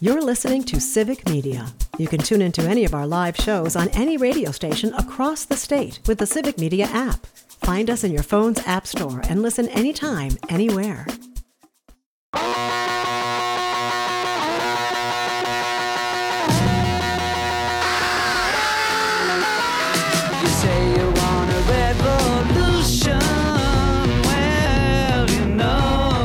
You're listening to Civic Media. You can tune into any of our live shows on any radio station across the state with the Civic Media app. Find us in your phone's app store and listen anytime, anywhere. You say you want a revolution. Well, you know,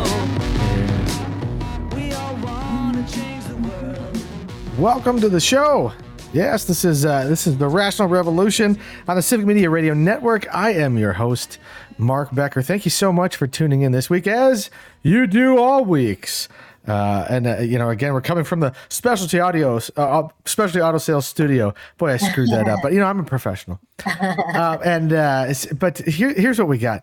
we all want to change the world. Welcome to the show. Yes, this is the Rational Revolution on the Civic Media Radio Network. I am your host, Mark Becker. Thank you so much for tuning in this week, as you do all weeks. Again, we're coming from the Specialty Auto Sales Studio. Boy, I screwed that up, but I'm a professional. But here's what we got.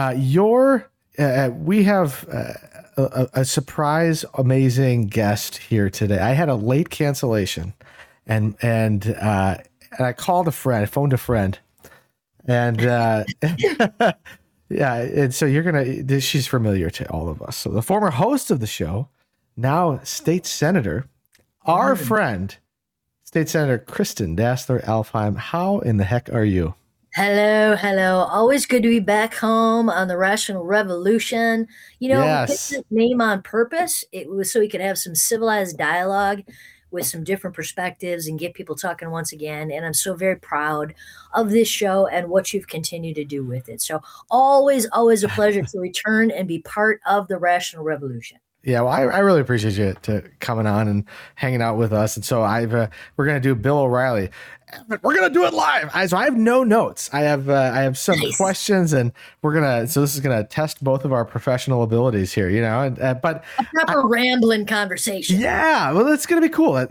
We have a surprise, amazing guest here today. I had a late cancellation, and I called a friend, I phoned a friend, and yeah, and so she's familiar to all of us. So the former host of the show, now State Senator, our friend, State Senator Kristen Dassler-Alfheim. How in the heck are you? Hello. Always good to be back home on the Rational Revolution. Yes. We picked this name on purpose. It was so we could have some civilized dialogue with some different perspectives and get people talking once again. And I'm so very proud of this show and what you've continued to do with it. So always a pleasure to return and be part of the Rational Revolution. Yeah, well, I really appreciate you coming on and hanging out with us. And so we're going to do Bill O'Reilly. We're going to do it live. So I have no notes. I have some questions, and so this is going to test both of our professional abilities here, but a proper rambling conversation. Yeah, well, it's going to be cool,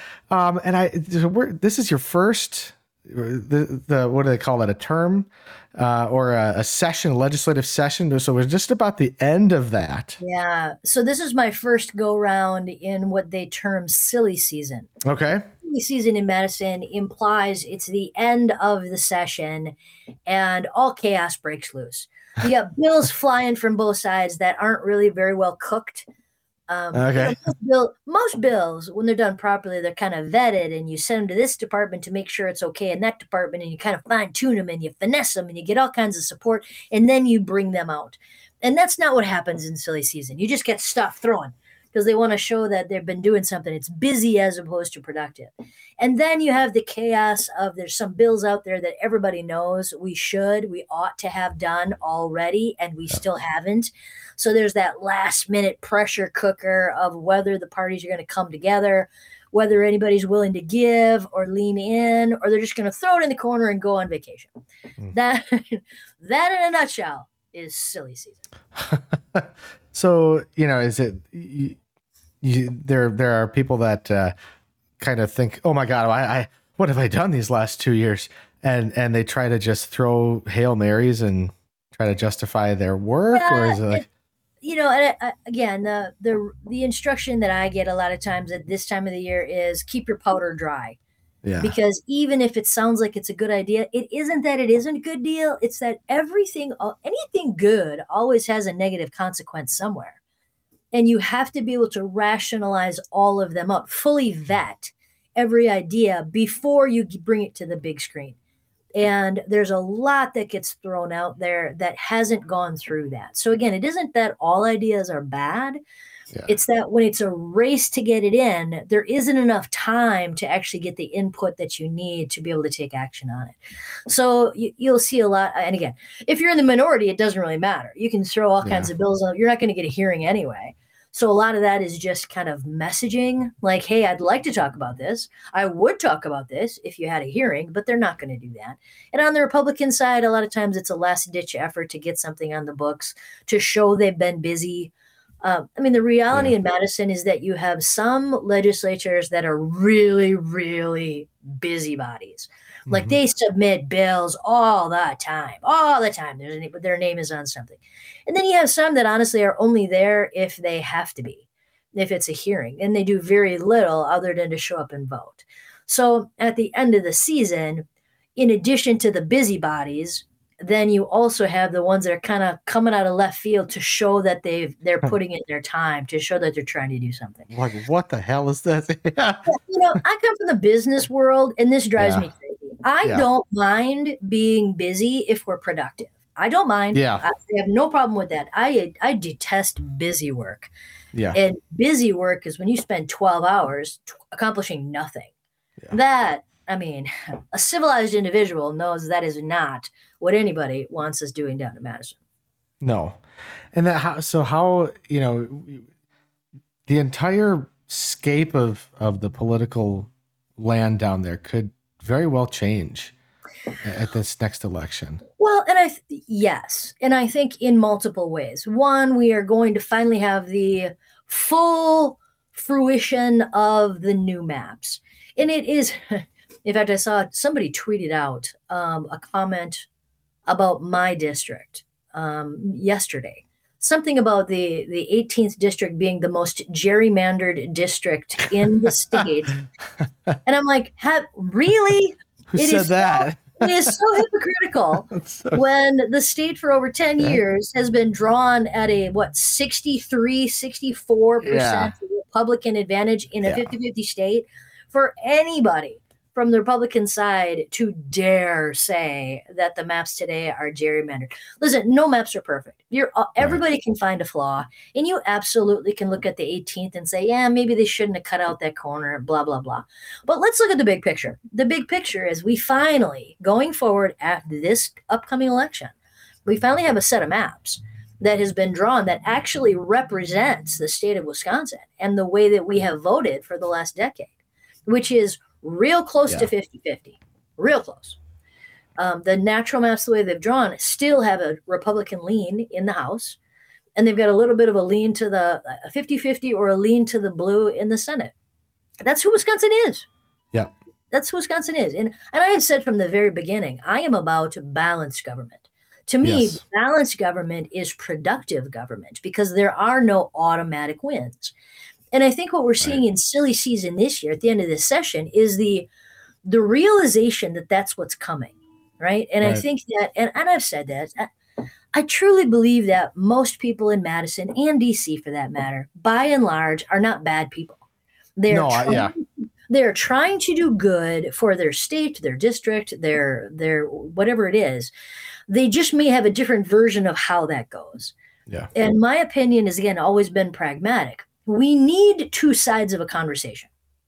this is your first, the what do they call that? A term? Or a session, legislative session. So we're just about the end of that. Yeah. So this is my first go round in what they term silly season. Okay. Silly season in Madison implies it's the end of the session and all chaos breaks loose. You got bills flying from both sides that aren't really very well cooked. Okay. Most bills, when they're done properly, they're kind of vetted, and you send them to this department to make sure it's okay in that department, and you kind of fine tune them and you finesse them and you get all kinds of support, and then you bring them out. And that's not what happens in silly season. You just get stuff thrown because they want to show that they've been doing something. It's busy as opposed to productive. And then you have the chaos of there's some bills out there that everybody knows we ought to have done already, and we still haven't. So there's that last minute pressure cooker of whether the parties are going to come together, whether anybody's willing to give or lean in, or they're just going to throw it in the corner and go on vacation. That in a nutshell is silly season. So, is it, there are people that kind of think, oh my God, what have I done these last 2 years? And they try to just throw Hail Marys and try to justify their work, or is it like, again, the instruction that I get a lot of times at this time of the year is keep your powder dry. Yeah. Because even if it sounds like it's a good idea, it isn't that it isn't a good deal. It's that anything good always has a negative consequence somewhere. And you have to be able to rationalize all of them up, fully vet every idea before you bring it to the big screen. And there's a lot that gets thrown out there that hasn't gone through that. So again, it isn't that all ideas are bad. Yeah. It's that when it's a race to get it in, there isn't enough time to actually get the input that you need to be able to take action on it. So you'll see a lot. And again, if you're in the minority, it doesn't really matter. You can throw all kinds of bills on. You're not going to get a hearing anyway. So a lot of that is just kind of messaging like, hey, I'd like to talk about this. I would talk about this if you had a hearing, but they're not going to do that. And on the Republican side, a lot of times it's a last ditch effort to get something on the books to show they've been busy. The reality in Madison is that you have some legislatures that are really, really busybodies. Like they submit bills all the time. Their name is on something. And then you have some that honestly are only there if they have to be, if it's a hearing, and they do very little other than to show up and vote. So at the end of the season, in addition to the busybodies, then you also have the ones that are kind of coming out of left field to show that they're putting in their time, to show that they're trying to do something. Like, what the hell is this? Yeah. I come from the business world, and this drives Yeah. me crazy. I Yeah. don't mind being busy if we're productive. I don't mind. Yeah. I have no problem with that. I detest busy work. Yeah. And busy work is when you spend 12 hours accomplishing nothing. Yeah. That, I mean, a civilized individual knows that is not what anybody wants us doing down in Madison. No. And how the entire scape of the political land down there could very well change at this next election. Well, and yes, and I think in multiple ways. One, we are going to finally have the full fruition of the new maps. And it is, in fact, I saw somebody tweeted out a comment about my district yesterday. Something about the 18th district being the most gerrymandered district in the state. And I'm like, really? Who said that? It is so hypocritical when the state for over 10 years has been drawn at a, 63, 64% Republican advantage in a 50-50 state for anybody from the Republican side to dare say that the maps today are gerrymandered. Listen, no maps are perfect. Everybody can find a flaw, and you absolutely can look at the 18th and say, yeah, maybe they shouldn't have cut out that corner, blah, blah, blah. But let's look at the big picture. The big picture is we finally, going forward after this upcoming election, we finally have a set of maps that has been drawn that actually represents the state of Wisconsin and the way that we have voted for the last decade, which is real close to 50-50, real close. The natural maps, the way they've drawn, still have a Republican lean in the House, and they've got a little bit of a lean to the 50-50 or a lean to the blue in the Senate. That's who Wisconsin is. Yeah. That's who Wisconsin is. And I have said from the very beginning, I am about balanced government. To me, balanced government is productive government because there are no automatic wins. And I think what we're seeing in silly season this year at the end of this session is the realization that that's what's coming, right? And I think that, and I've said that, I truly believe that most people in Madison and DC, for that matter, by and large, are not bad people. They're trying to do good for their state, their district, their whatever it is. They just may have a different version of how that goes. Yeah. And my opinion has, again, always been pragmatic. We need two sides of a conversation.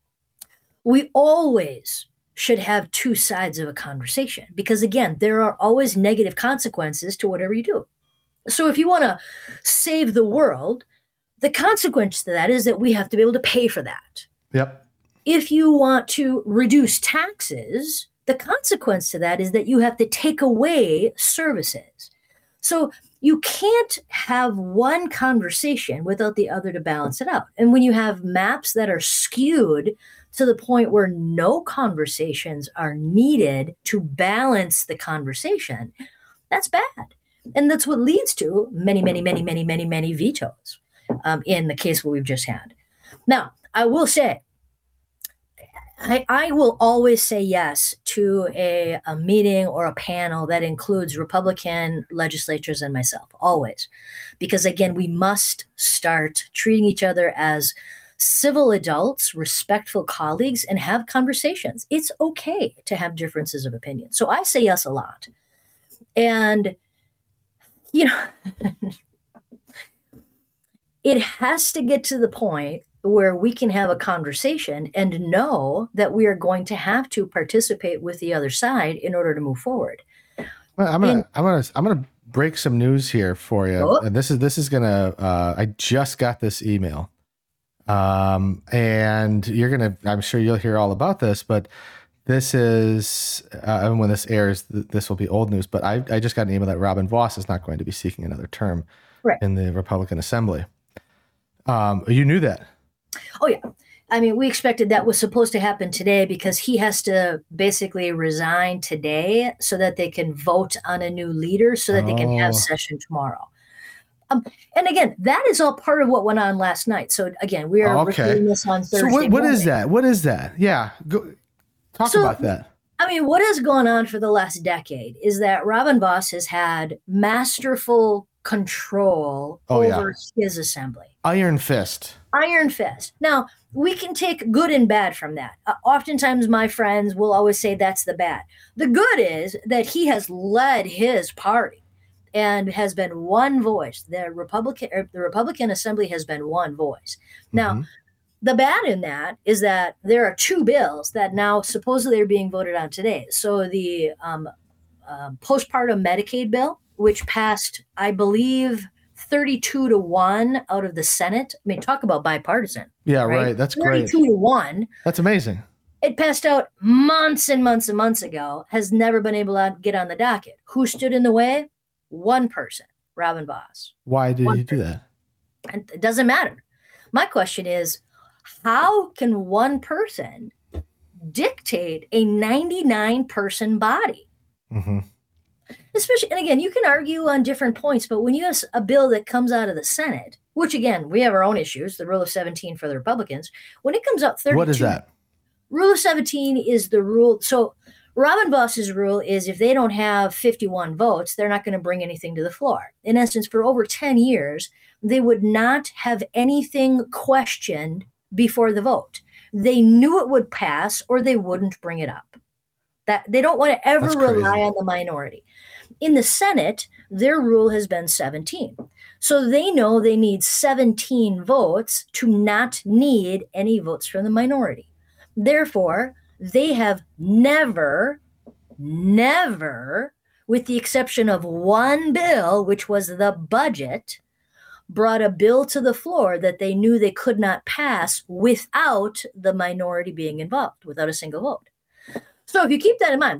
We always should have two sides of a conversation because, again, there are always negative consequences to whatever you do. So if you want to save the world, the consequence to that is that we have to be able to pay for that. Yep. If you want to reduce taxes, the consequence to that is that you have to take away services. So you can't have one conversation without the other to balance it out. And when you have maps that are skewed to the point where no conversations are needed to balance the conversation, that's bad. And that's what leads to many vetoes in the case what we've just had. Now, I will say, I will always say yes to a meeting or a panel that includes Republican legislators and myself, always. Because again, we must start treating each other as civil adults, respectful colleagues, and have conversations. It's okay to have differences of opinion. So I say yes a lot. And, it has to get to the point where we can have a conversation and know that we are going to have to participate with the other side in order to move forward. Well, I'm gonna break some news here for you, and this is gonna. I just got this email, and I'm sure you'll hear all about this, but this is when this airs, this will be old news. But I just got an email that Robin Vos is not going to be seeking another term in the Republican Assembly. You knew that. Oh, yeah. I mean, we expected that was supposed to happen today because he has to basically resign today so that they can vote on a new leader so that they can have session tomorrow. And again, that is all part of what went on last night. So again, we are recording this on Thursday. So what is that? What is that? Yeah. Talk about that. I mean, what has gone on for the last decade is that Robin Vos has had masterful control over his assembly. Iron fist. Iron fist. Now, we can take good and bad from that. Oftentimes, my friends will always say that's the bad. The good is that he has led his party and has been one voice. The Republican Assembly has been one voice. Now, the bad in that is that there are two bills that now supposedly are being voted on today. So the postpartum Medicaid bill, which passed, I believe, 32-1 out of the Senate. I mean, talk about bipartisan. Yeah, right. That's great. 32-1. That's amazing. It passed out months and months and months ago, has never been able to get on the docket. Who stood in the way? One person, Robin Vos. Why did he do that? And it doesn't matter. My question is, how can one person dictate a 99-person body? Especially, and again, you can argue on different points, but when you have a bill that comes out of the Senate, which again, we have our own issues, the rule of 17 for the Republicans, when it comes out 32. What is that? Rule of 17 is the rule. So Robin Vos's rule is if they don't have 51 votes, they're not going to bring anything to the floor. In essence, for over 10 years, they would not have anything questioned before the vote. They knew it would pass or they wouldn't bring it up. That they don't want to ever rely on the minority. In the Senate, their rule has been 17. So they know they need 17 votes to not need any votes from the minority. Therefore, they have never, with the exception of one bill, which was the budget, brought a bill to the floor that they knew they could not pass without the minority being involved, without a single vote. So if you keep that in mind,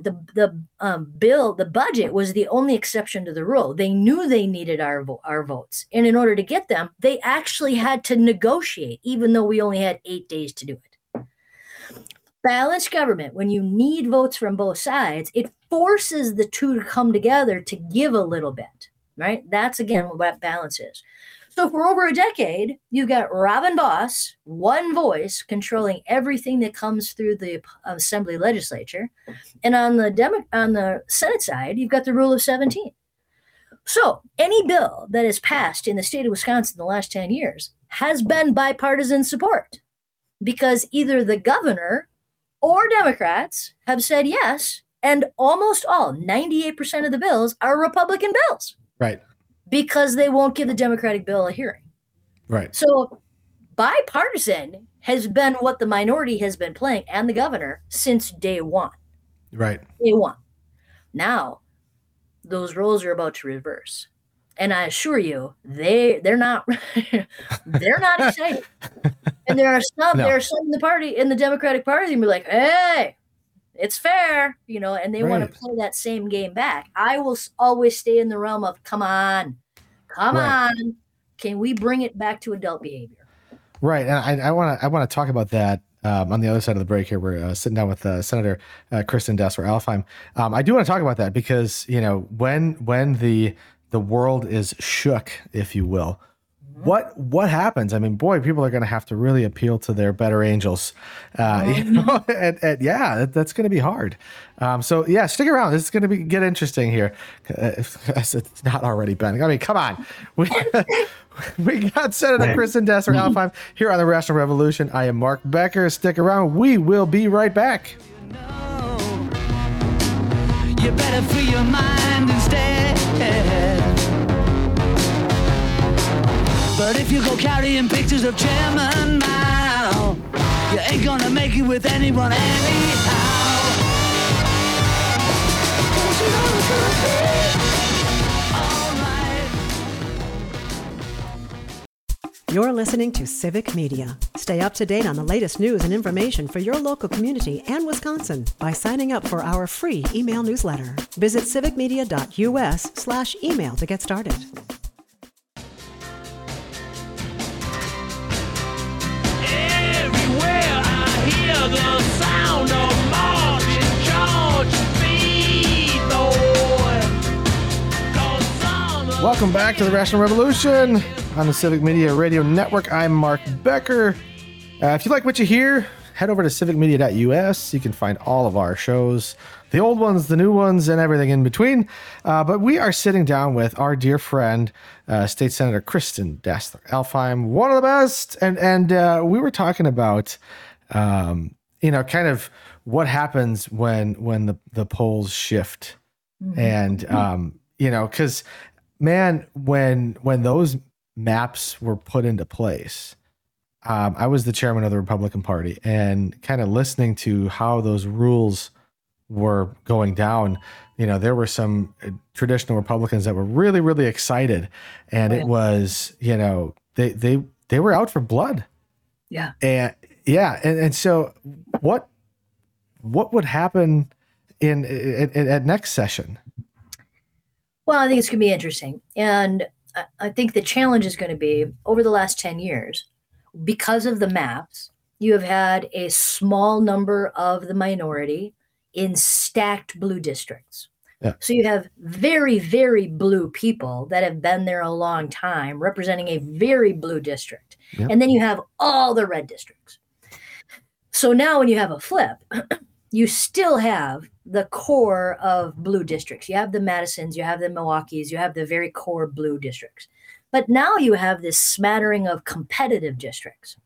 the budget was the only exception to the rule. They knew they needed our votes. And in order to get them, they actually had to negotiate, even though we only had 8 days to do it. Balanced government, when you need votes from both sides, it forces the two to come together to give a little bit, right? That's, again, what balance is. So for over a decade, you've got Robin Vos, one voice, controlling everything that comes through the Assembly legislature. And on the Senate side, you've got the rule of 17. So any bill that has passed in the state of Wisconsin in the last 10 years has been bipartisan support because either the governor or Democrats have said yes, and almost all, 98% of the bills are Republican bills. Right. Because they won't give the Democratic bill a hearing. Right. So bipartisan has been what the minority has been playing and the governor since day one. Right. Day one. Now, those roles are about to reverse. And I assure you, they're not they're not excited. And there are some in the party, in the Democratic Party, and be like, hey, it's fair, and they want to play that same game back. I will always stay in the realm of, come on, can we bring it back to adult behavior? Right, and I want to talk about that on the other side of the break here. We're sitting down with Senator Kristen Dassler-Alfheim. I do want to talk about that because when the world is shook, if you will. What happens? I mean, boy, people are going to have to really appeal to their better angels, and that's going to be hard. So yeah, stick around. This is going to get interesting here. If it's not already been. I mean, come on. We got Senator Kristen Dassler-Alfheim here on the Rational Revolution. I am Mark Becker. Stick around. We will be right back. You better free your mind instead. But if you go carrying pictures of Chairman Mao, you ain't gonna make it with anyone anyhow. You're listening to Civic Media. Stay up to date on the latest news and information for your local community and Wisconsin by signing up for our free email newsletter. Visit civicmedia.us/email to get started. The sound of marching George Speedboy. Welcome back to the Rational Revolution on the Civic Media Radio Network. I'm Mark Becker. If you like what you hear, head over to civicmedia.us. You can find all of our shows, the old ones, the new ones, and everything in between. But we are sitting down with our dear friend, State Senator Kristen Dassler-Alfheim, one of the best. And we were talking about, kind of what happens when the polls shift. Mm-hmm. And, because, man, when those maps were put into place, I was the chairman of the Republican Party, and kind of listening to how those rules were going down, there were some traditional Republicans that were really, really excited, and it was, they were out for blood. Yeah. And so what would happen at next session? Well, I think it's going to be interesting. And I think the challenge is going to be over the last 10 years, because of the maps, you have had a small number of the minority in stacked blue districts. Yeah. So you have very, very blue people that have been there a long time representing a very blue district. Yeah. And then you have all the red districts. So now when you have a flip, you still have the core of blue districts. You have the Madisons, you have the Milwaukees, you have the very core blue districts. But now you have this smattering of competitive districts.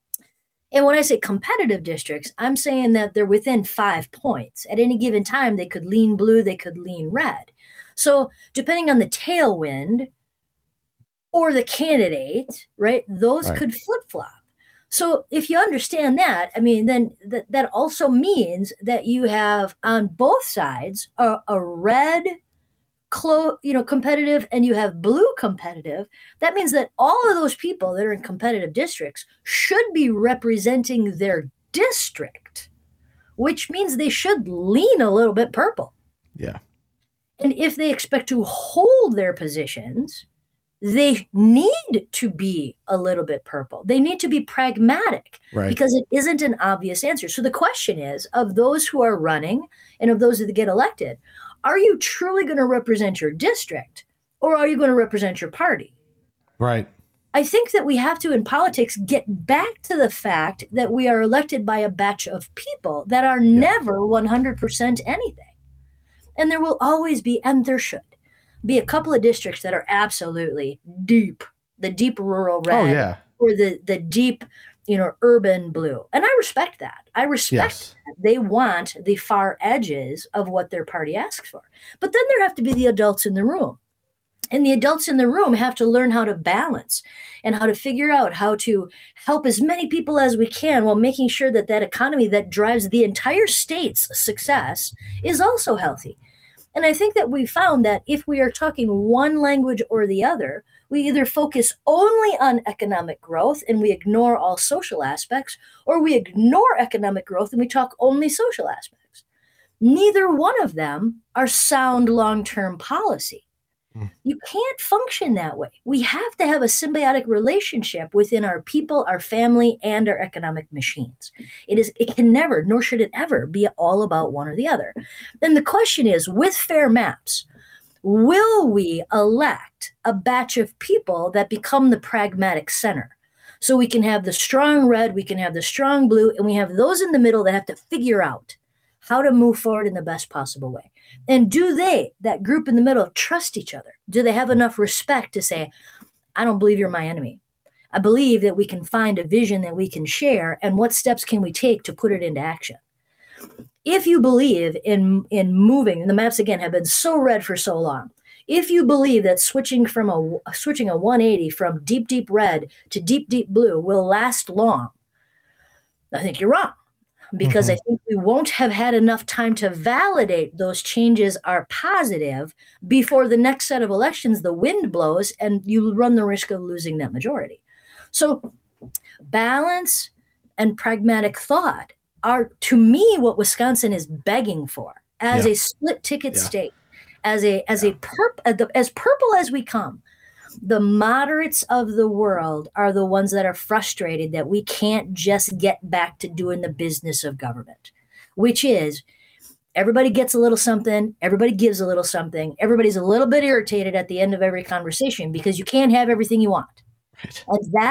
And when I say competitive districts, I'm saying that they're within 5 points. At any given time, they could lean blue, they could lean red. So depending on the tailwind or the candidate, right, those could flip-flop. So if you understand that, I mean, then that also means that you have on both sides a red competitive, and you have blue competitive. That means that all of those people that are in competitive districts should be representing their district, which means they should lean a little bit purple. Yeah. And if they expect to hold their positions, they need to be a little bit purple. They need to be pragmatic, right, because it isn't an obvious answer. So the question is, of those who are running and of those that get elected, are you truly going to represent your district, or are you going to represent your party? Right. I think that we have to, in politics, get back to the fact that we are elected by a batch of people that are never 100% anything. And there will always be, and there should be, a couple of districts that are absolutely deep, the deep rural red, or the deep, urban blue. And I respect that. I respect that. They want the far edges of what their party asks for. But then there have to be the adults in the room. And the adults in the room have to learn how to balance and how to figure out how to help as many people as we can while making sure that that economy that drives the entire state's success is also healthy. And I think that we found that if we are talking one language or the other, we either focus only on economic growth and we ignore all social aspects, or we ignore economic growth and we talk only social aspects. Neither one of them are sound long-term policy. You can't function that way. We have to have a symbiotic relationship within our people, our family, and our economic machines. It can never, nor should it ever, be all about one or the other. Then the question is, with fair maps, will we elect a batch of people that become the pragmatic center? So we can have the strong red, we can have the strong blue, and we have those in the middle that have to figure out how to move forward in the best possible way. And do they, that group in the middle, trust each other? Do they have enough respect to say, I don't believe you're my enemy. I believe that we can find a vision that we can share, and what steps can we take to put it into action? If you believe in moving, and the maps again have been so red for so long, if you believe that switching a 180 from deep, deep red to deep, deep blue will last long, I think you're wrong. Because I think we won't have had enough time to validate those changes are positive before the next set of elections, the wind blows and you run the risk of losing that majority. So balance and pragmatic thought are, to me, what Wisconsin is begging for as a split ticket state, as purple as we come. The moderates of the world are the ones that are frustrated that we can't just get back to doing the business of government, which is everybody gets a little something, everybody gives a little something, everybody's a little bit irritated at the end of every conversation because you can't have everything you want. Right. And that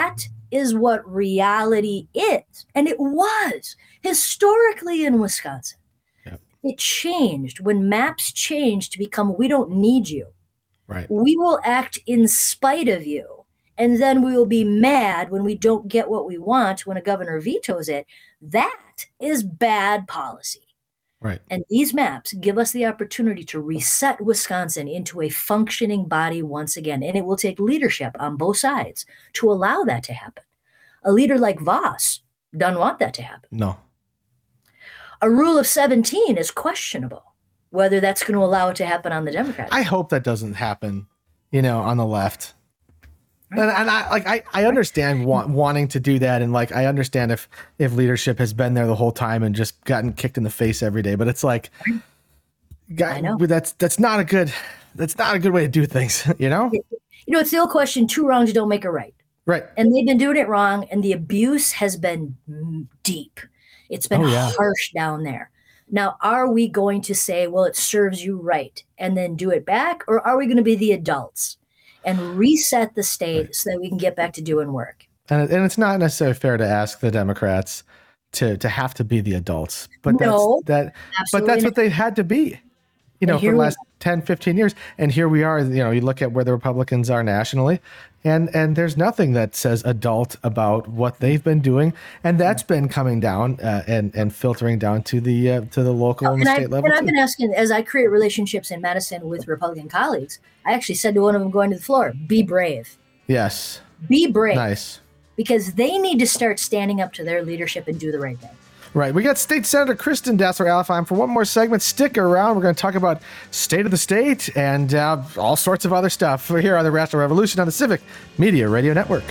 is what reality is. And it was historically in Wisconsin. Yep. It changed when maps changed to become, we don't need you. Right. We will act in spite of you. And then we will be mad when we don't get what we want, when a governor vetoes it. That is bad policy. Right. And these maps give us the opportunity to reset Wisconsin into a functioning body once again. And it will take leadership on both sides to allow that to happen. A leader like Voss doesn't want that to happen. No. A rule of 17 is questionable, whether that's going to allow it to happen on the Democratic. I hope that doesn't happen, on the left. And I understand wanting to do that, and like I understand if leadership has been there the whole time and just gotten kicked in the face every day, but it's like, I know. that's not a good way to do things, It's the old question: two wrongs don't make a right. Right. And they've been doing it wrong, and the abuse has been deep. It's been harsh down there. Now, are we going to say, well, it serves you right, and then do it back, or are we going to be the adults and reset the state so that we can get back to doing work? And it's not necessarily fair to ask the Democrats to have to be the adults, but that's what they had to be, for the last 10, 15 years. And here we are, you look at where the Republicans are nationally, and there's nothing that says adult about what they've been doing. And that's been coming down and filtering down to the local and the state level. And I've been asking, as I create relationships in Madison with Republican colleagues, I actually said to one of them going to the floor, be brave. Yes. Be brave. Nice. Because they need to start standing up to their leadership and do the right thing. Right. We got State Senator Kristen Dassler-Alfheim for one more segment. Stick around. We're going to talk about state of the state and all sorts of other stuff. We're here on the Rational Revolution on the Civic Media Radio Network.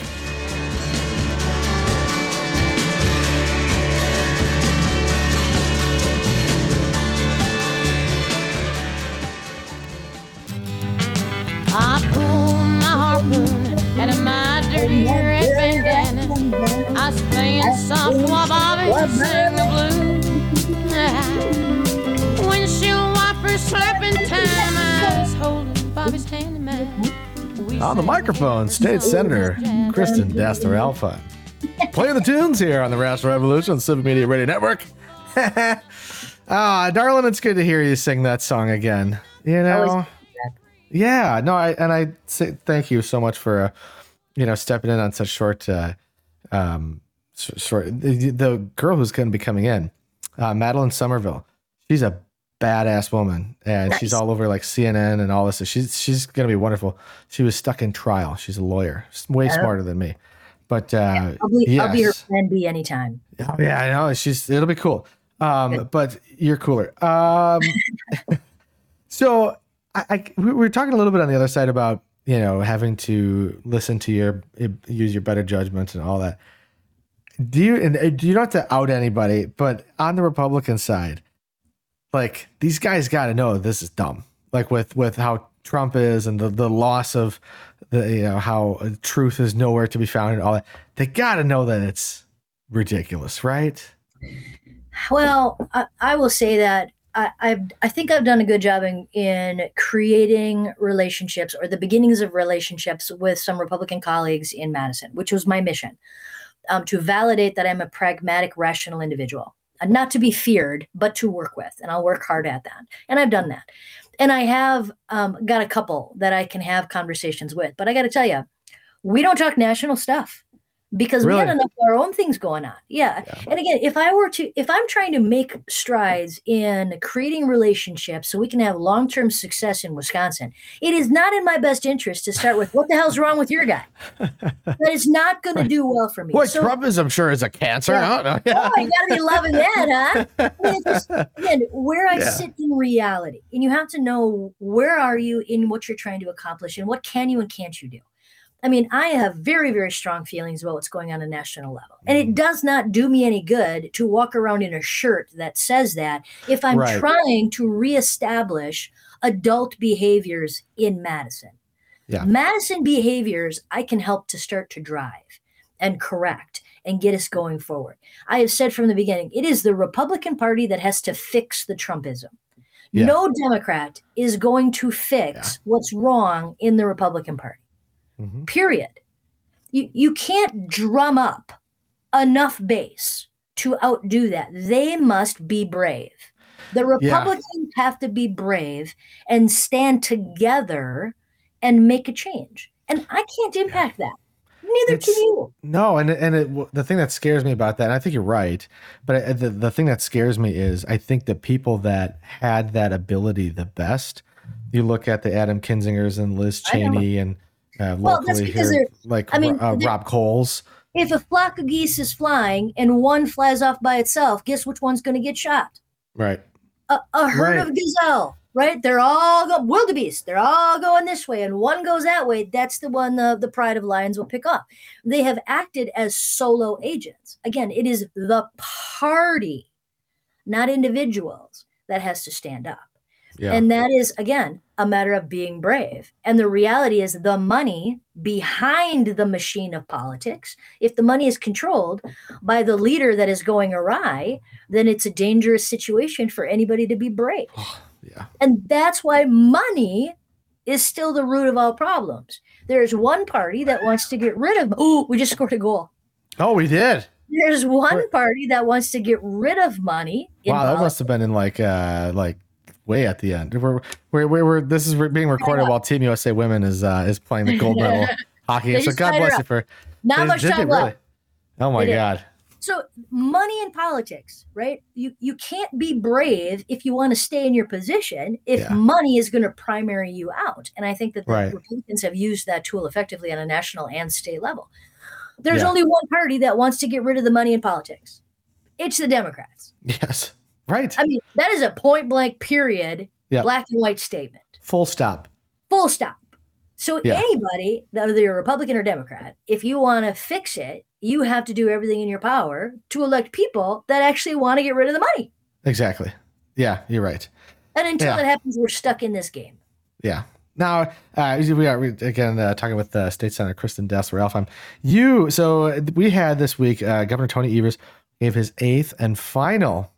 I pull my harpoon out of my dirty red bandana. I was playing soft while Bobby sang the blues. Windshield wipers slapping time. I was holding Bobby's hand in mine. On the microphone, State Senator Kristen Dassler-Alfheim. Playing the tunes here on the Rational Revolution on the Civic Media Radio Network. Darling, it's good to hear you sing that song again. Yeah, no, I say thank you so much for, stepping in on such short. The girl who's going to be coming in, Madeline Somerville, she's a badass woman, and she's all over like CNN and all this. She's going to be wonderful. She was stuck in trial. She's a lawyer, she's way smarter than me. But I'll be her plan B anytime. Oh, yeah, I know. It'll be cool. But you're cooler. So. We were talking a little bit on the other side about, having to listen to use your better judgment and all that. Do you not have to out anybody, but on the Republican side, like these guys got to know this is dumb. Like with how Trump is and the loss of how truth is nowhere to be found and all that, they got to know that it's ridiculous, right? Well, I will say that I think I've done a good job in creating relationships or the beginnings of relationships with some Republican colleagues in Madison, which was my mission, to validate that I'm a pragmatic, rational individual, not to be feared, but to work with. And I'll work hard at that. And I've done that. And I have got a couple that I can have conversations with. But I got to tell you, we don't talk national stuff. Because we had enough of our own things going on. Yeah. And again, if I'm trying to make strides in creating relationships so we can have long-term success in Wisconsin, it is not in my best interest to start with, what the hell's wrong with your guy? That is not going to do well for me. What Trump is, I'm sure, is a cancer. Yeah. Oh, you got to be loving that, huh? I mean, again, where I sit in reality, and you have to know where are you in what you're trying to accomplish and what can you and can't you do. I mean, I have very, very strong feelings about what's going on a national level. And it does not do me any good to walk around in a shirt that says that if I'm trying to reestablish adult behaviors in Madison. Yeah. Madison behaviors I can help to start to drive and correct and get us going forward. I have said from the beginning, it is the Republican Party that has to fix the Trumpism. Yeah. No Democrat is going to fix what's wrong in the Republican Party. Mm-hmm. Period. You can't drum up enough base to outdo that. They must be brave. The Republicans have to be brave and stand together and make a change. And I can't impact that. Neither can you. No, the thing that scares me about that, and I think you're right, but the thing that scares me is I think the people that had that ability the best, you look at the Adam Kinzingers and Liz Cheney and locally here, like Rob Coles. If a flock of geese is flying and one flies off by itself, guess which one's going to get shot? Right. A herd of gazelle, right? They're all wildebeest. They're all going this way, and one goes that way. That's the one the pride of lions will pick up. They have acted as solo agents. Again, it is the party, not individuals, that has to stand up. Yeah. And that is, again, a matter of being brave. And the reality is the money behind the machine of politics, if the money is controlled by the leader that is going awry, then it's a dangerous situation for anybody to be brave. Yeah. And that's why money is still the root of all problems. There's one party that wants to get rid of, we just scored a goal. Oh, we did. There's one party that wants to get rid of money. Wow, that must have been in like way at the end. We're this is being recorded while Team USA Women is playing the gold medal hockey. So God bless you for not much time left. Really? Oh my God. So money in politics, right? You can't be brave if you want to stay in your position if money is going to primary you out. And I think that the Republicans have used that tool effectively on a national and state level. There's only one party that wants to get rid of the money in politics. It's the Democrats. Yes. Right. I mean, that is a point blank period, black and white statement. Full stop. Full stop. So anybody, whether you're a Republican or Democrat, if you want to fix it, you have to do everything in your power to elect people that actually want to get rid of the money. Exactly. Yeah, you're right. And until that happens, we're stuck in this game. Yeah. Now, we are again talking with State Senator Kristen Dassler-Elfheim. So we had this week, Governor Tony Evers gave his 8th and final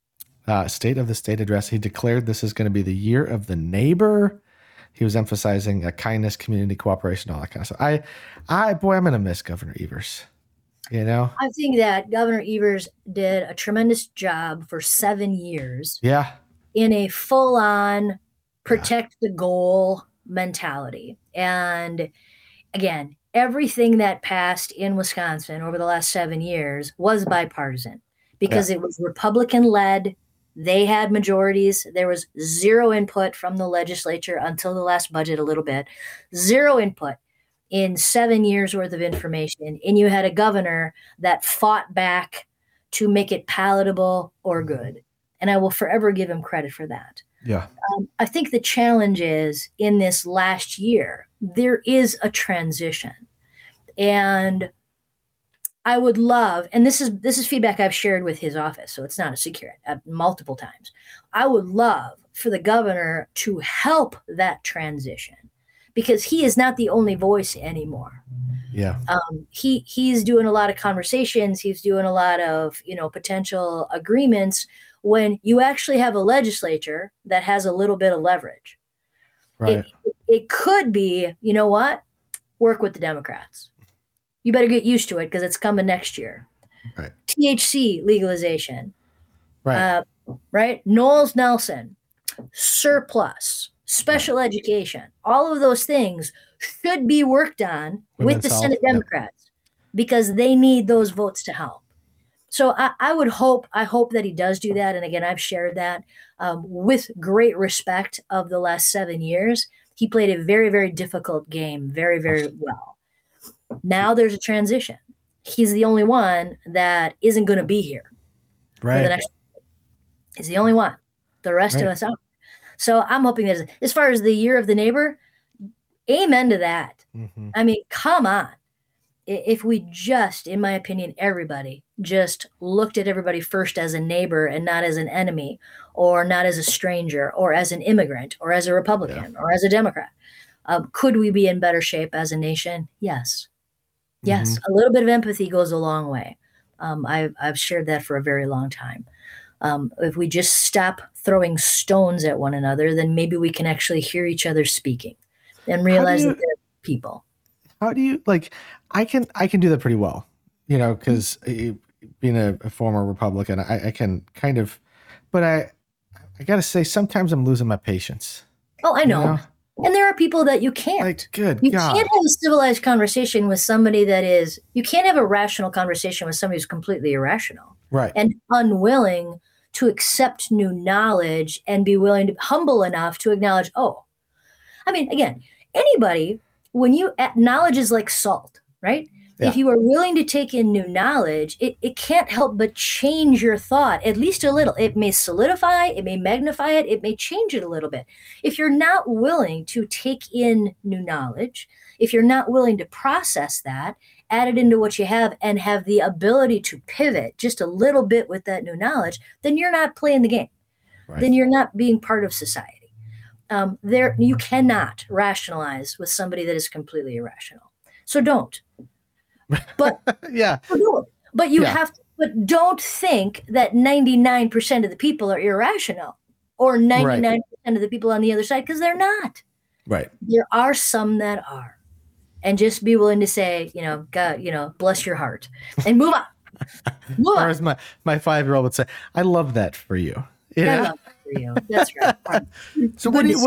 State of the State address. He declared this is going to be the year of the neighbor. He was emphasizing kindness, community cooperation, all that kind of stuff. I'm going to miss Governor Evers. You know, I think that Governor Evers did a tremendous job for 7 years. Yeah. In a full-on protect the goal mentality. And again, everything that passed in Wisconsin over the last 7 years was bipartisan because it was Republican-led. They had majorities. There was zero input from the legislature until the last budget a little bit. Zero input in 7 years worth of information. And you had a governor that fought back to make it palatable or good. And I will forever give him credit for that. Yeah. I think the challenge is in this last year, there is a transition. And I would love, and this is feedback I've shared with his office, so it's not a secret, multiple times. I would love for the governor to help that transition because he is not the only voice anymore. Yeah. He's doing a lot of conversations. He's doing a lot of, potential agreements when you actually have a legislature that has a little bit of leverage. Right. It could be, work with the Democrats. You better get used to it because it's coming next year. Right. THC legalization. Right. Right. Knowles Nelson, surplus, special education. All of those things should be worked on with the Senate Democrats because they need those votes to help. So I hope that he does do that. And again, I've shared that with great respect of the last 7 years. He played a very, very difficult game very, very well. Now there's a transition. He's the only one that isn't going to be here. Right. For the next. He's the only one. The rest of us aren't. So I'm hoping that as far as the year of the neighbor, amen to that. Mm-hmm. I mean, come on. If we just, in my opinion, everybody just looked at everybody first as a neighbor and not as an enemy or not as a stranger or as an immigrant or as a Republican or as a Democrat, could we be in better shape as a nation? Yes. Yes. Mm-hmm. A little bit of empathy goes a long way. I've shared that for a very long time. If we just stop throwing stones at one another, then maybe we can actually hear each other speaking and realize that they're people. How do you like? I can do that pretty well, because being a former Republican, I can kind of, but I got to say sometimes I'm losing my patience. Oh, I know. And there are people that you can't. Like, good You God. can't have a civilized conversation with somebody you can't have a rational conversation with somebody who's completely irrational. Right. And unwilling to accept new knowledge and be willing to humble enough to acknowledge, again, anybody, knowledge is like salt, right? Yeah. If you are willing to take in new knowledge, it can't help but change your thought, at least a little. It may solidify, it may magnify it, it may change it a little bit. If you're not willing to take in new knowledge, if you're not willing to process that, add it into what you have, and have the ability to pivot just a little bit with that new knowledge, then you're not playing the game. Right. Then you're not being part of society. You cannot rationalize with somebody that is completely irrational. So don't. But yeah. But you have to, but don't think that 99% of the people are irrational or 99% of the people on the other side, because they're not. Right. There are some that are. And just be willing to say, God, bless your heart and move on. Or as my 5-year-old would say, I love that for you. I love that for you. That's right. So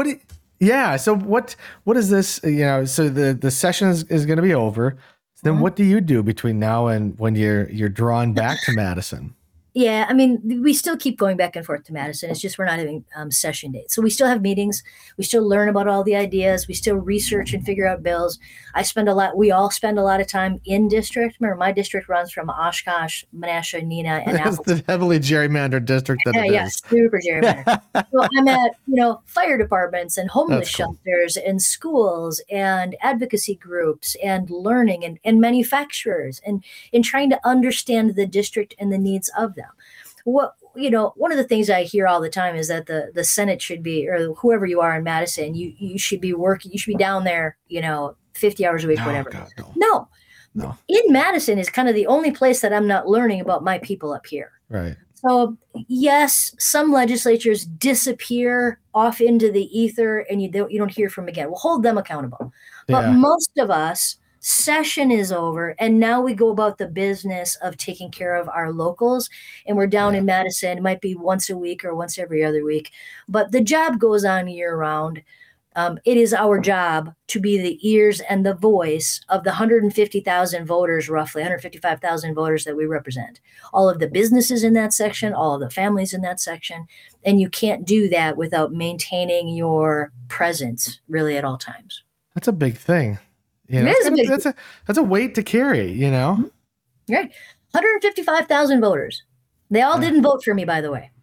so what is this, so the session is going to be over. Then what do you do between now and when you're drawn back to Madison? Yeah, I mean, we still keep going back and forth to Madison. It's just we're not having session dates. So we still have meetings. We still learn about all the ideas. We still research and figure out bills. We all spend a lot of time in district. Remember, my district runs from Oshkosh, Menasha, Neenah, and That's Appleton. the heavily gerrymandered district that it is. Super gerrymandered. So I'm at, fire departments and homeless shelters and schools and advocacy groups and learning and manufacturers and trying to understand the district and the needs of them. One of the things I hear all the time is that the Senate should be, or whoever you are in Madison, you should be working, you should be down there, 50 hours a week, whatever. God, No. In Madison is kind of the only place that I'm not learning about my people up here. Right. So yes, some legislatures disappear off into the ether and you don't hear from again. We'll hold them accountable. But most of us, session is over, and now we go about the business of taking care of our locals, and we're down in Madison. It might be once a week or once every other week, but the job goes on year round. It is our job to be the ears and the voice of the 150,000 voters, roughly 155,000 voters that we represent. All of the businesses in that section, all of the families in that section, and you can't do that without maintaining your presence really at all times. That's a big thing. That's a weight to carry, Right. 155,000 voters. They all didn't vote for me, by the way.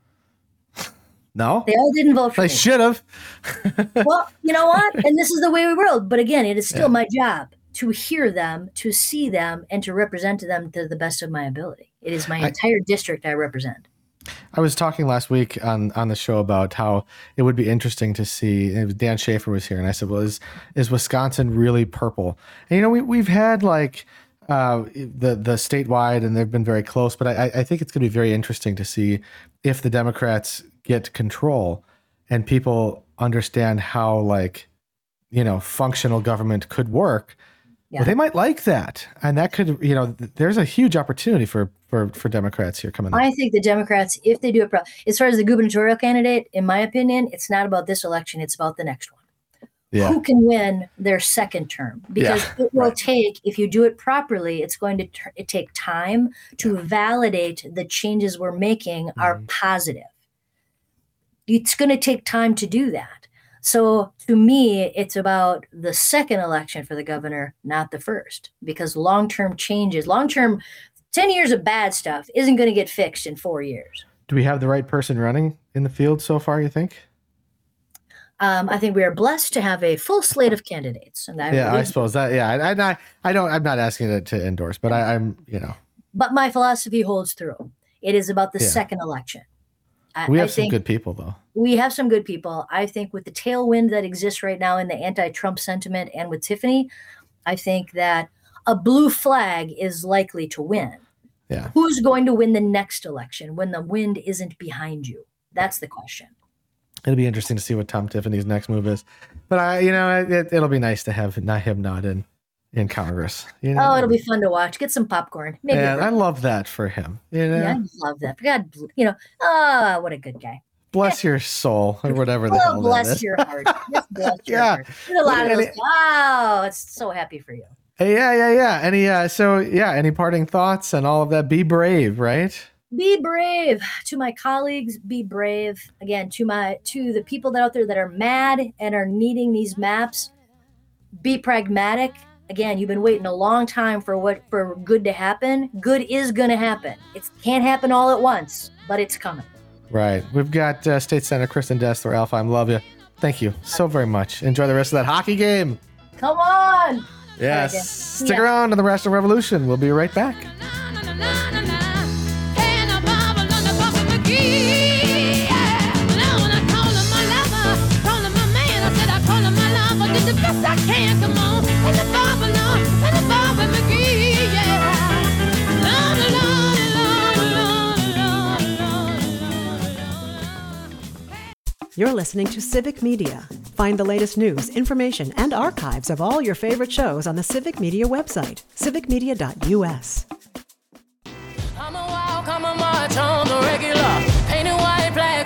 No? They all didn't vote for me. They should have. Well, you know what? And this is the way we roll. But again, it is still my job to hear them, to see them, and to represent them to the best of my ability. It is my entire district I represent. I was talking last week on the show about how it would be interesting to see. Dan Schaefer was here, and I said, "Well, is Wisconsin really purple?" And we've had like the statewide, and they've been very close. But I think it's going to be very interesting to see if the Democrats get control and people understand how functional government could work. Yeah. Well, they might like that, and that could there's a huge opportunity for Democrats here coming up. I think the Democrats, if they do it, as far as the gubernatorial candidate, in my opinion, it's not about this election; it's about the next one. Yeah. Who can win their second term? Because it will take, if you do it properly, it's going to take time to validate the changes we're making are positive. It's going to take time to do that. So to me, it's about the second election for the governor, not the first, because long-term changes, 10 years of bad stuff isn't going to get fixed in 4 years. Do we have the right person running in the field so far, you think? I think we are blessed to have a full slate of candidates. And I suppose that, I'm not asking it to endorse, but I'm. But my philosophy holds through. It is about the second election. We have some good people, though. We have some good people. I think with the tailwind that exists right now in the anti-Trump sentiment and with Tiffany, I think that a blue flag is likely to win. Yeah. Who's going to win the next election when the wind isn't behind you? That's the question. It'll be interesting to see what Tom Tiffany's next move is. But it'll be nice to have him not in in Congress. You know? Oh, it'll be fun to watch. Get some popcorn. Maybe. And I love that for him. You know? Yeah, I love that. God, oh, what a good guy. Bless your soul, or whatever the hell that Bless is. your heart. Just bless your Yeah. heart. There's a lot of those. Wow, it's so happy for you. Yeah. Any parting thoughts and all of that? Be brave, right? Be brave. To my colleagues, be brave. Again, to the people that out there that are mad and are needing these maps, be pragmatic. Again, you've been waiting a long time for good to happen. Good is going to happen. It can't happen all at once, but it's coming. Right. We've got State Senator Kristen Dessler. Alfheim, love you. Thank you so very much. Enjoy the rest of that hockey game. Come on. Yes. Right, Stick around on the Rational Revolution. We'll be right back. You're listening to Civic Media. Find the latest news, information, and archives of all your favorite shows on the Civic Media website, civicmedia.us. I'm a walk, I'm a march on the regular, painted white, black,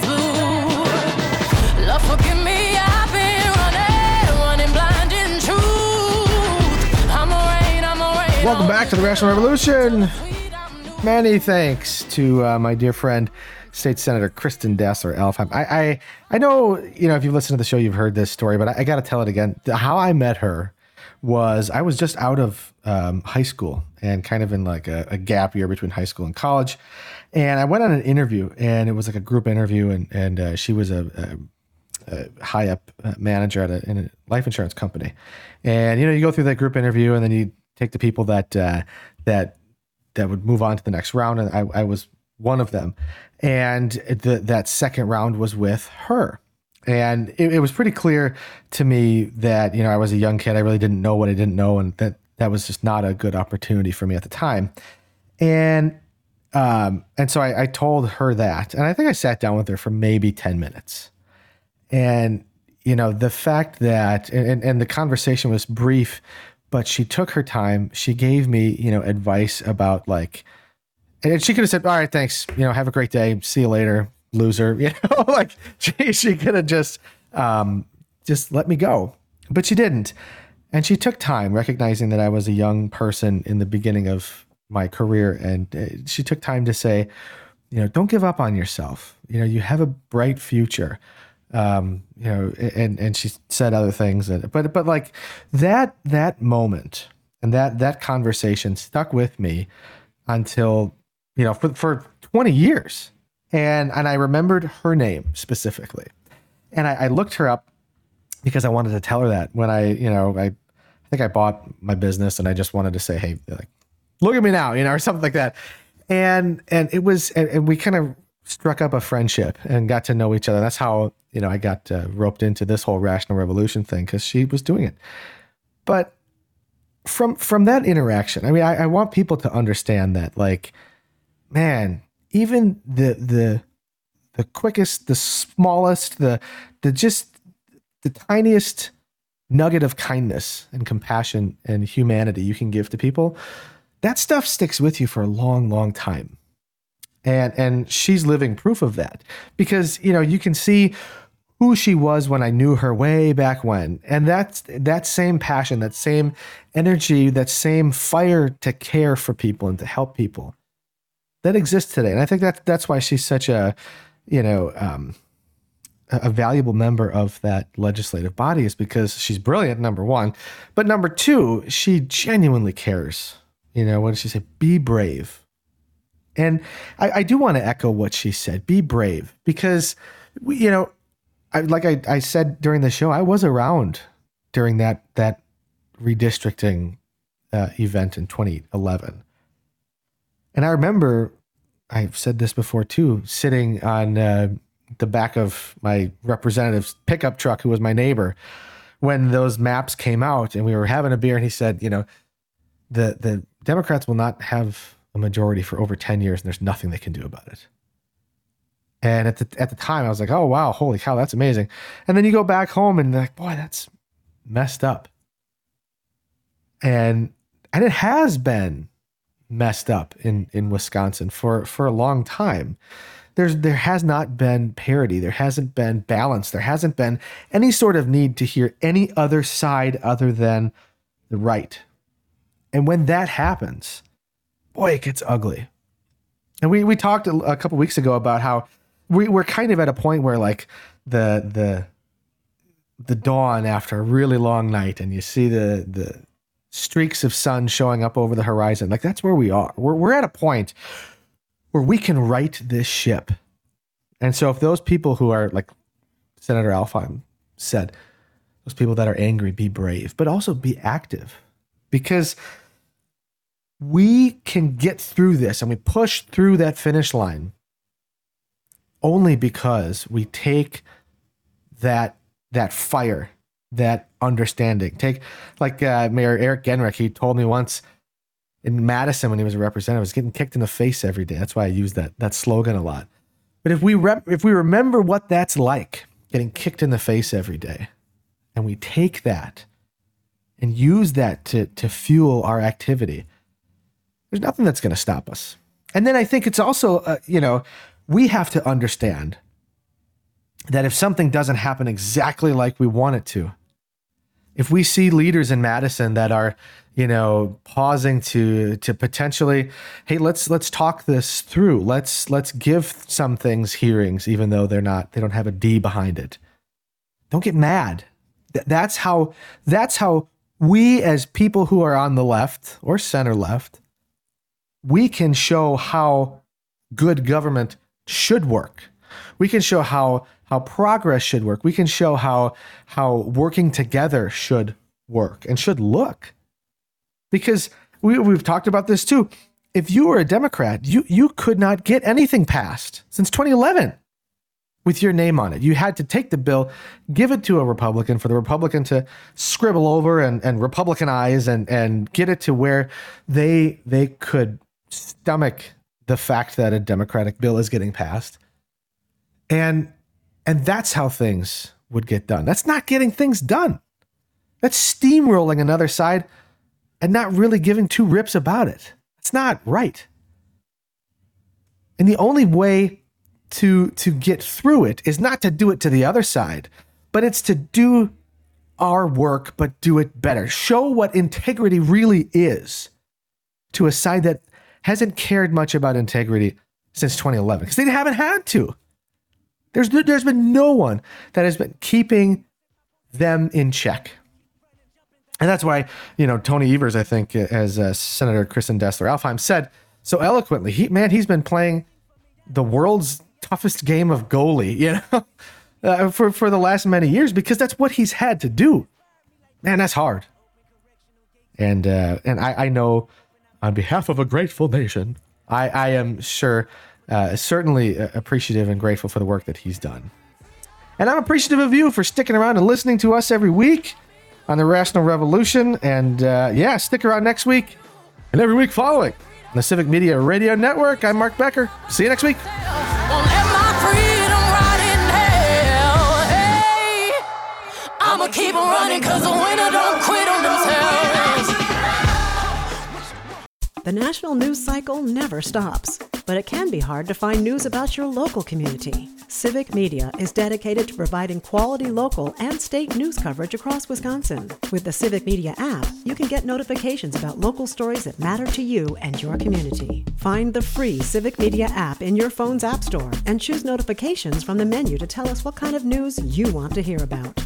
blue. Lord, forgive me, I've been running blind in truth. I'm a rain. Welcome back to the Rational Revolution. Many thanks to my dear friend, State Senator Kristen Dessler Alfheim. I know, if you've listened to the show, you've heard this story, but I got to tell it again. How I met her was I was just out of high school and kind of in like a gap year between high school and college. And I went on an interview, and it was like a group interview, and she was a high up manager in a life insurance company. And, you go through that group interview, and then you take the people that would move on to the next round. And I was one of them. And that second round was with her. And it was pretty clear to me that, I was a young kid. I really didn't know what I didn't know. And that was just not a good opportunity for me at the time. And so I told her that. And I think I sat down with her for maybe 10 minutes. And, the fact that, and the conversation was brief, but she took her time. She gave me, advice about and she could have said, all right, thanks, have a great day. See you later, loser. She could have just let me go, but she didn't. And she took time, recognizing that I was a young person in the beginning of my career. And she took time to say, don't give up on yourself. You have a bright future. And she said other things, but like that moment and that conversation stuck with me until, for 20 years. And I remembered her name specifically. And I looked her up because I wanted to tell her that when I think I bought my business and I just wanted to say, hey, look at me now, or something like that. And it was, and we kind of struck up a friendship and got to know each other. That's how, I got roped into this whole Rational Revolution thing, because she was doing it. But from that interaction, I want people to understand that, man, even the quickest, the smallest, the tiniest nugget of kindness and compassion and humanity you can give to people, that stuff sticks with you for a long, long time. And she's living proof of that, because, you can see who she was when I knew her way back when. And that same passion, that same energy, that same fire to care for people and to help people, that exists today. And I think that's why she's such a valuable member of that legislative body, is because she's brilliant, number one. But number two, she genuinely cares. What did she say? Be brave. And I do want to echo what she said. Be brave, because, I said during the show, I was around during that redistricting event in 2011. And I remember, I've said this before too, sitting on the back of my representative's pickup truck, who was my neighbor, when those maps came out, and we were having a beer, and he said, the Democrats will not have a majority for over 10 years, and there's nothing they can do about it. And at the time, I was like, oh, wow, holy cow, that's amazing. And then you go back home and like, boy, that's messed up. And it has been messed up in Wisconsin for a long time. There has not been parity. There hasn't been balance. There hasn't been any sort of need to hear any other side other than the right. And when that happens, boy, it gets ugly. And we talked a couple weeks ago about how we're kind of at a point where like the dawn after a really long night, and you see the streaks of sun showing up over the horizon. Like that's where we are. We're at a point where we can right this ship. And so if those people who are, like Senator Alfheim said, those people that are angry, be brave, but also be active, because we can get through this and we push through that finish line only because we take that fire, that understanding. Take like Mayor Eric Genrich, he told me once in Madison when he was a representative, was getting kicked in the face every day. That's why I use that slogan a lot. But if we remember what that's like, getting kicked in the face every day, and we take that and use that to fuel our activity, there's nothing that's going to stop us. And then I think it's also, we have to understand that if something doesn't happen exactly like we want it to, if we see leaders in Madison that are, pausing to potentially, hey, let's talk this through. Let's give some things hearings, even though they don't have a D behind it. Don't get mad. That's how we as people who are on the left or center left, we can show how good government should work. We can show how progress should work. We can show how working together should work and should look. Because we've talked about this too. If you were a Democrat, you could not get anything passed since 2011 with your name on it. You had to take the bill, give it to a Republican for the Republican to scribble over and Republicanize and get it to where they could stomach the fact that a Democratic bill is getting passed. And that's how things would get done. That's not getting things done. That's steamrolling another side and not really giving two rips about it. It's not right. And the only way to get through it is not to do it to the other side, but it's to do our work, but do it better. Show what integrity really is to a side that hasn't cared much about integrity since 2011, because they haven't had to. There's been no one that has been keeping them in check. And that's why, Tony Evers, I think, as Senator Kristen Dessler-Alfheim said so eloquently, he's been playing the world's toughest game of goalie, for the last many years, because that's what he's had to do. Man, that's hard. And I know on behalf of a grateful nation, I am sure certainly appreciative and grateful for the work that he's done. And I'm appreciative of you for sticking around and listening to us every week on the Rational Revolution. And stick around next week and every week following on the Civic Media Radio Network. I'm Mark Becker. See you next week. I'ma keep on running, cause the winner don't quit on themselves. The national news cycle never stops, but it can be hard to find news about your local community. Civic Media is dedicated to providing quality local and state news coverage across Wisconsin. With the Civic Media app, you can get notifications about local stories that matter to you and your community. Find the free Civic Media app in your phone's app store and choose notifications from the menu to tell us what kind of news you want to hear about.